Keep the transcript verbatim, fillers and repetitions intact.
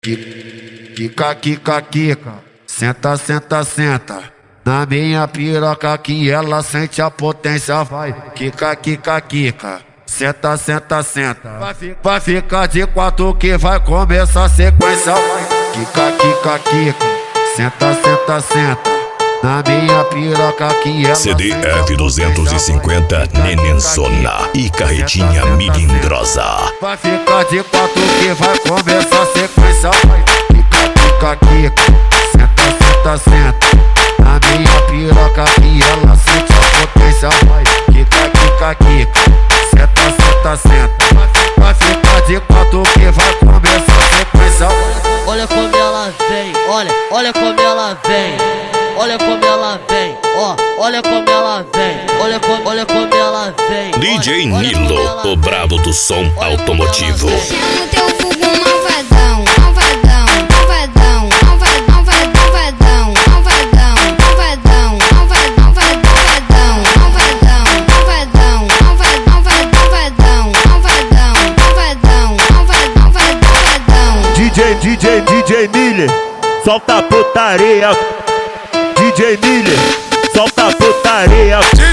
Quica, quica, quica, senta, senta, senta. Na minha piroca que ela sente a potência, vai. Quica, quica, quica, senta, senta, senta. Vai ficar de quatro que vai começar a sequência, vai. Quica, quica, quica, senta, senta, senta. Na minha piroca que ela C D F duzentos e cinquenta Nenensona e carretinha milindrosa. Vai ficar de quatro que vai começar a sequência, vai. Quica, quica, quica, senta, senta, senta. Na minha piroca que ela sente a potência, vai. Quica, quica, quica, senta, senta, senta. Vai ficar de quatro que vai começar a sequência, vai. Olha como ela vem, olha, olha como ela vem. Olha como ela vem, ó, olha como ela vem, olha como, olha como ela vem. D J Nilo, o brabo do som automotivo. No teu fogo malvadão, malvadão, malvadão, malvadão, malvadão, malvadão, malvadão, malvadão, malvadão, malvadão, malvadão, malvadão, malvadão, malvadão, malvadão. D J, D J, D J Miller, solta a putaria. D J Miller, solta a putaria.